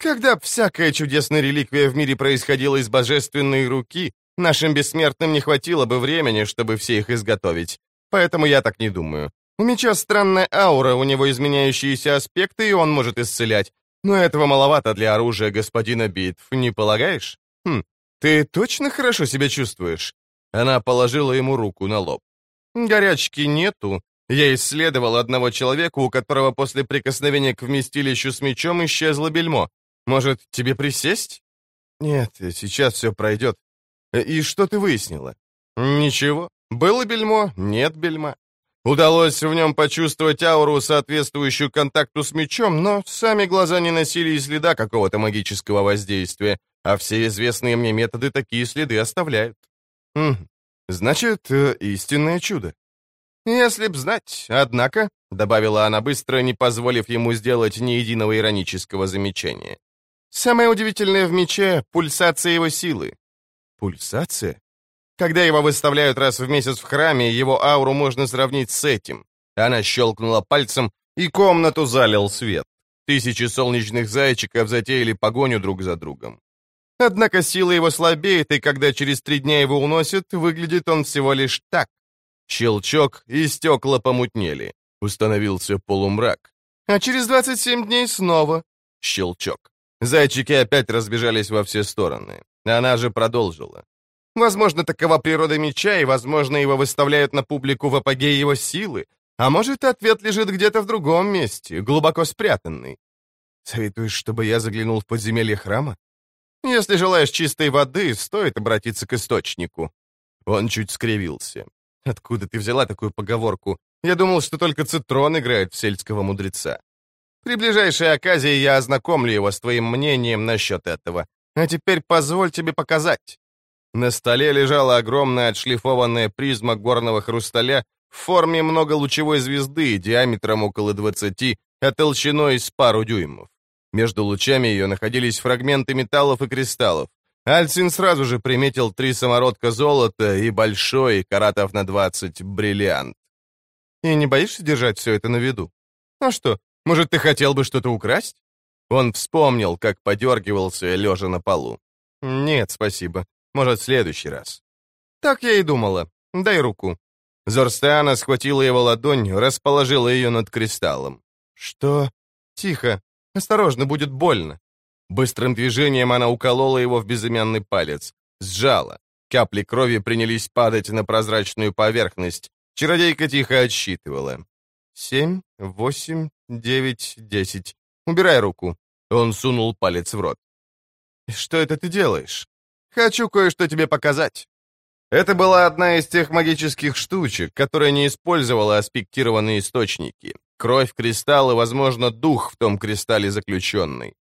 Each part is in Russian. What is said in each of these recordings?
Когда б всякая чудесная реликвия в мире происходила из божественной руки, нашим бессмертным не хватило бы времени, чтобы все их изготовить. Поэтому я так не думаю. У меча странная аура, у него изменяющиеся аспекты, и он может исцелять. Но этого маловато для оружия господина Битв, не полагаешь? Ты точно хорошо себя чувствуешь?» Она положила ему руку на лоб. «Горячки нету. Я исследовал одного человека, у которого после прикосновения к вместилищу с мечом исчезло бельмо. Может, тебе присесть?» «Нет, сейчас все пройдет. И что ты выяснила?» «Ничего. Было бельмо, нет бельма. Удалось в нем почувствовать ауру, соответствующую контакту с мечом, но сами глаза не носили и следа какого-то магического воздействия, а все известные мне методы такие следы оставляют». Значит, истинное чудо. «Если б знать, однако», — добавила она быстро, не позволив ему сделать ни единого иронического замечания, «самое удивительное в мече — пульсация его силы». «Пульсация?» Когда его выставляют раз в месяц в храме, его ауру можно сравнить с этим. Она щелкнула пальцем, и комнату залил свет. 1000 солнечных зайчиков затеяли погоню друг за другом. Однако сила его слабеет, и когда через 3 дня его уносят, выглядит он всего лишь так. Щелчок, и стекла помутнели. Установился полумрак. А через 27 дней снова щелчок. Зайчики опять разбежались во все стороны. Она же продолжила. Возможно, такова природа меча, и, возможно, его выставляют на публику в апогее его силы. А может, ответ лежит где-то в другом месте, глубоко спрятанный. Советуешь, чтобы я заглянул в подземелье храма? Если желаешь чистой воды, стоит обратиться к источнику. Он чуть скривился. Откуда ты взяла такую поговорку? Я думал, что только Цитрон играет в сельского мудреца. При ближайшей оказии я ознакомлю его с твоим мнением насчет этого. А теперь позволь тебе показать. На столе лежала огромная отшлифованная призма горного хрусталя в форме многолучевой звезды диаметром около 20, а толщиной с пару дюймов. Между лучами ее находились фрагменты металлов и кристаллов. Альцин сразу же приметил 3 самородка золота и большой, каратов на 20, бриллиант. «И не боишься держать все это на виду? А что, может, ты хотел бы что-то украсть?» Он вспомнил, как подергивался, лежа на полу. «Нет, спасибо. Может, в следующий раз». «Так я и думала. Дай руку». Зорстеана схватила его ладонь, расположила ее над кристаллом. «Что?» «Тихо. Осторожно, будет больно». Быстрым движением она уколола его в безымянный палец. Сжала. Капли крови принялись падать на прозрачную поверхность. Чародейка тихо отсчитывала. 7, 8, 9, 10. Убирай руку. Он сунул палец в рот. «Что это ты делаешь?» «Хочу кое-что тебе показать». Это была одна из тех магических штучек, которая не использовала аспектированные источники. Кровь кристалла, возможно, дух в том кристалле заключенный.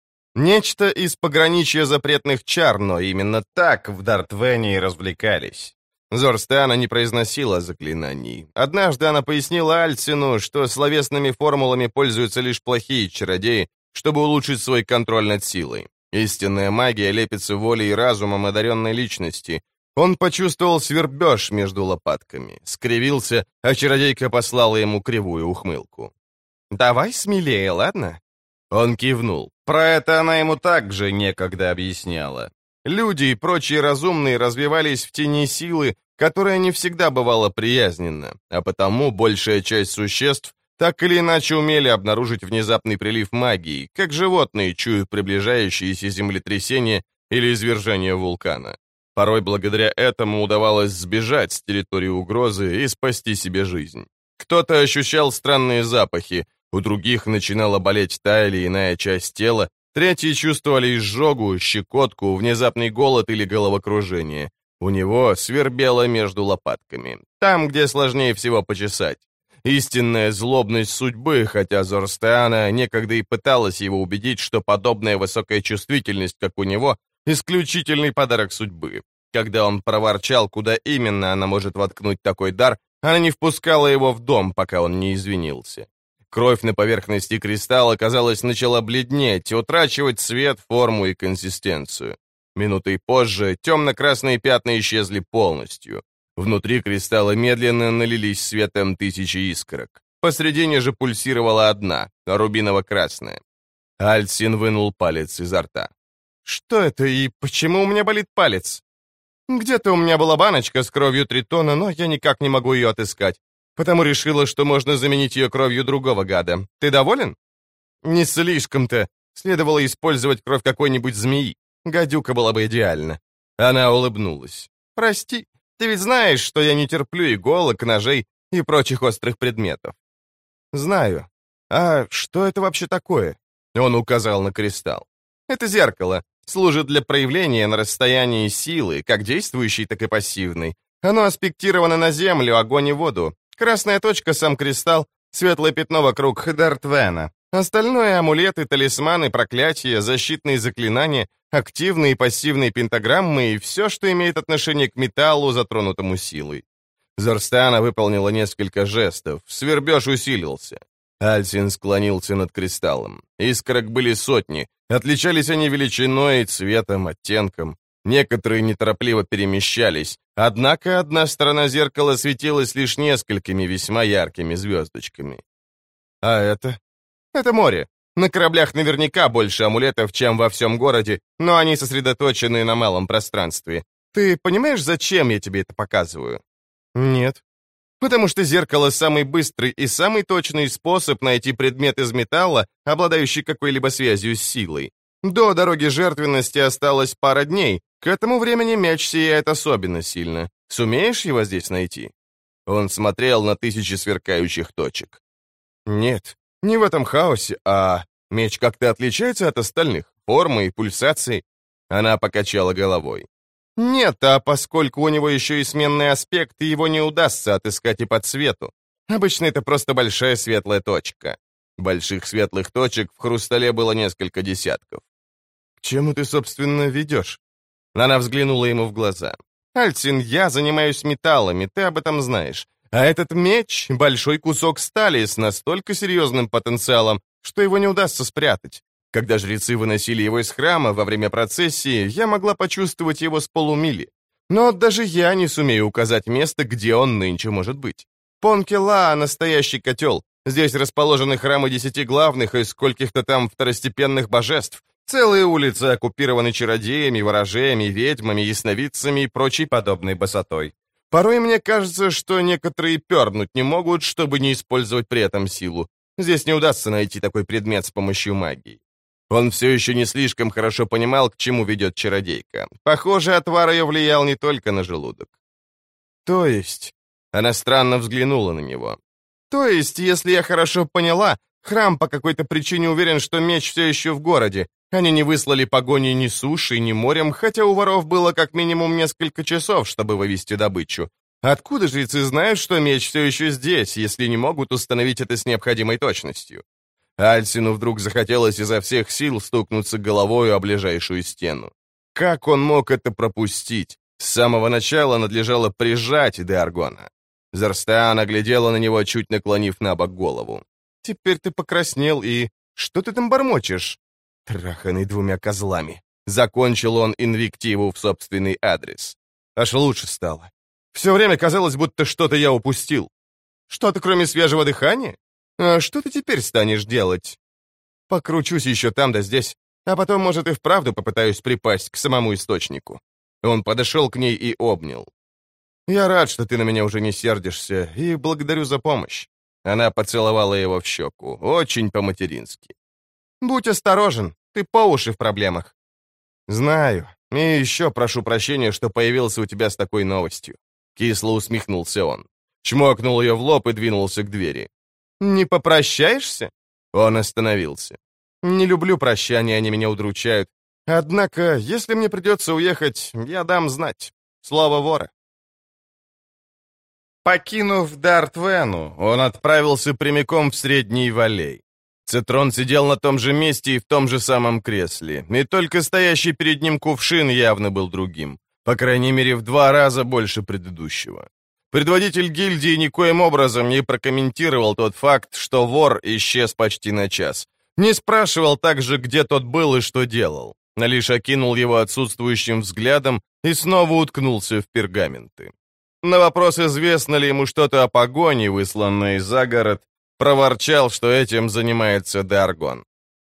Нечто из пограничья запретных чар, но именно так в Дартвене и развлекались. Зорстеана не произносила заклинаний. Однажды она пояснила Альцину, что словесными формулами пользуются лишь плохие чародеи, чтобы улучшить свой контроль над силой. Истинная магия лепится волей и разумом одаренной личности. Он почувствовал свербеж между лопатками, скривился, а чародейка послала ему кривую ухмылку. «Давай смелее, ладно?» Он кивнул. Про это она ему также некогда объясняла. Люди и прочие разумные развивались в тени силы, которая не всегда бывала приязненна, а потому большая часть существ так или иначе умели обнаружить внезапный прилив магии, как животные чуют приближающиеся землетрясения или извержение вулкана. Порой благодаря этому удавалось сбежать с территории угрозы и спасти себе жизнь. Кто-то ощущал странные запахи, у других начинала болеть та или иная часть тела, третьи чувствовали изжогу, щекотку, внезапный голод или головокружение. У него свербело между лопатками, там, где сложнее всего почесать. Истинная злобность судьбы, хотя Зорстеана некогда и пыталась его убедить, что подобная высокая чувствительность, как у него, исключительный подарок судьбы. Когда он проворчал, куда именно она может воткнуть такой дар, она не впускала его в дом, пока он не извинился. Кровь на поверхности кристалла, казалось, начала бледнеть, утрачивать цвет, форму и консистенцию. Минутой позже темно-красные пятна исчезли полностью. Внутри кристалла медленно налились светом 1000 искорок. Посредине же пульсировала одна, рубиново-красная. Альсин вынул палец изо рта. «Что это и почему у меня болит палец?» «Где-то у меня была баночка с кровью тритона, но я никак не могу ее отыскать, потому решила, что можно заменить ее кровью другого гада. Ты доволен?» «Не слишком-то. Следовало использовать кровь какой-нибудь змеи. Гадюка была бы идеальна». Она улыбнулась. «Прости, ты ведь знаешь, что я не терплю иголок, ножей и прочих острых предметов». «Знаю. А что это вообще такое?» Он указал на кристалл. «Это зеркало. Служит для проявления на расстоянии силы, как действующей, так и пассивной. Оно аспектировано на землю, огонь и воду. Красная точка — сам кристалл, светлое пятно вокруг Дартвена. Остальное — амулеты, талисманы, проклятия, защитные заклинания, активные и пассивные пентаграммы и все, что имеет отношение к металлу, затронутому силой». Зорстана выполнила несколько жестов. Свербеж усилился. Альсин склонился над кристаллом. Искорок были сотни. Отличались они величиной, цветом, оттенком. Некоторые неторопливо перемещались. Однако одна сторона зеркала светилась лишь несколькими весьма яркими звездочками. «А это?» «Это море. На кораблях наверняка больше амулетов, чем во всем городе, но они сосредоточены на малом пространстве. Ты понимаешь, зачем я тебе это показываю?» «Нет». «Потому что зеркало — самый быстрый и самый точный способ найти предмет из металла, обладающий какой-либо связью с силой. До дороги жертвенности осталось пара дней. К этому времени меч сияет особенно сильно. Сумеешь его здесь найти?» Он смотрел на тысячи сверкающих точек. «Нет, не в этом хаосе, а меч как-то отличается от остальных, формой и пульсацией». Она покачала головой. «Нет, а поскольку у него еще и сменный аспект, его не удастся отыскать и по цвету. Обычно это просто большая светлая точка». Больших светлых точек в хрустале было несколько десятков. «К чему ты, собственно, ведешь?» Она взглянула ему в глаза. «Альцин, я занимаюсь металлами, ты об этом знаешь. А этот меч — большой кусок стали с настолько серьезным потенциалом, что его не удастся спрятать. Когда жрецы выносили его из храма во время процессии, я могла почувствовать его с полумили. Но даже я не сумею указать место, где он нынче может быть. Понкела — настоящий котел. Здесь расположены храмы 10 главных и скольких-то там второстепенных божеств. Целые улицы оккупированы чародеями, ворожеями, ведьмами, ясновидцами и прочей подобной босотой. Порой мне кажется, что некоторые пернуть не могут, чтобы не использовать при этом силу. Здесь не удастся найти такой предмет с помощью магии». Он все еще не слишком хорошо понимал, к чему ведет чародейка. Похоже, отвар ее влиял не только на желудок. «То есть...» Она странно взглянула на него. «То есть, если я хорошо поняла, храм по какой-то причине уверен, что меч все еще в городе. Они не выслали погони ни сушей, ни морем, хотя у воров было как минимум несколько часов, чтобы вывести добычу. Откуда жрецы знают, что меч все еще здесь, если не могут установить это с необходимой точностью?» Альсину вдруг захотелось изо всех сил стукнуться головою о ближайшую стену. Как он мог это пропустить? С самого начала надлежало прижать Деаргона. Зорстеан оглядела на него, чуть наклонив на бок голову. «Теперь ты покраснел и... Что ты там бормочешь?» «Траханный двумя козлами». Закончил он инвективу в собственный адрес. Аж лучше стало. Все время казалось, будто что-то я упустил. Что-то кроме свежего дыхания? А что ты теперь станешь делать? Покручусь еще там да здесь, а потом, может, и вправду попытаюсь припасть к самому источнику. Он подошел к ней и обнял. Я рад, что ты на меня уже не сердишься, и благодарю за помощь. Она поцеловала его в щеку, очень по-матерински. Будь осторожен, ты по уши в проблемах. Знаю, и еще прошу прощения, что появился у тебя с такой новостью. Кисло усмехнулся он. Чмокнул ее в лоб и двинулся к двери. «Не попрощаешься?» Он остановился. «Не люблю прощания, они меня удручают. Однако, если мне придется уехать, я дам знать. Слово вора». Покинув Дартвену, он отправился прямиком в Средний Валей. Цитрон сидел на том же месте и в том же самом кресле, и только стоящий перед ним кувшин явно был другим, по крайней мере, в 2 раза больше предыдущего. Предводитель гильдии никоим образом не прокомментировал тот факт, что вор исчез почти на час. Не спрашивал также, где тот был и что делал. Лишь окинул его отсутствующим взглядом и снова уткнулся в пергаменты. На вопрос, известно ли ему что-то о погоне, высланной за город, проворчал, что этим занимается Деаргон.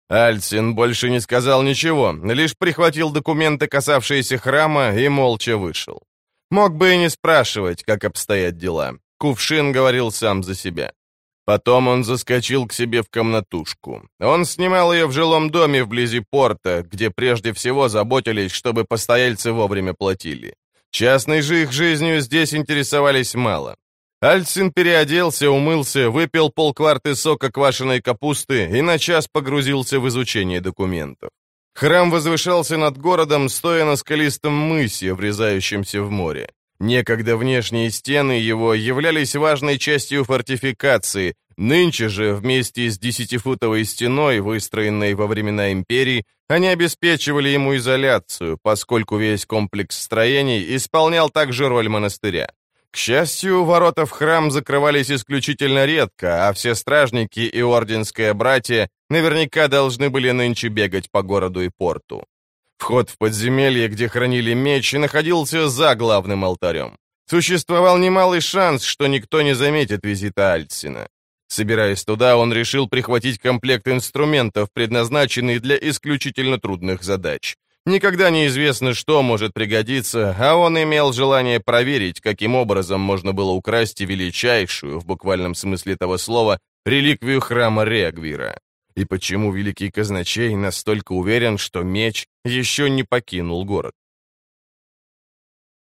Альцин больше не сказал ничего, лишь прихватил документы, касавшиеся храма, и молча вышел. Мог бы и не спрашивать, как обстоят дела. Кувшин говорил сам за себя. Потом он заскочил к себе в комнатушку. Он снимал ее в жилом доме вблизи порта, где прежде всего заботились, чтобы постояльцы вовремя платили. Частной же их жизнью здесь интересовались мало. Альцин переоделся, умылся, выпил полкварты сока квашеной капусты и на час погрузился в изучение документов. Храм возвышался над городом, стоя на скалистом мысе, врезающемся в море. Некогда внешние стены его являлись важной частью фортификации, нынче же вместе с 10-футовой стеной, выстроенной во времена империи, они обеспечивали ему изоляцию, поскольку весь комплекс строений исполнял также роль монастыря. К счастью, ворота в храм закрывались исключительно редко, а все стражники и орденское братья наверняка должны были нынче бегать по городу и порту. Вход в подземелье, где хранили меч, находился за главным алтарем. Существовал немалый шанс, что никто не заметит визита Альцина. Собираясь туда, он решил прихватить комплект инструментов, предназначенный для исключительно трудных задач. Никогда не известно, что может пригодиться, а он имел желание проверить, каким образом можно было украсть величайшую, в буквальном смысле этого слова, реликвию храма Регвира. И почему великий казначей настолько уверен, что меч еще не покинул город?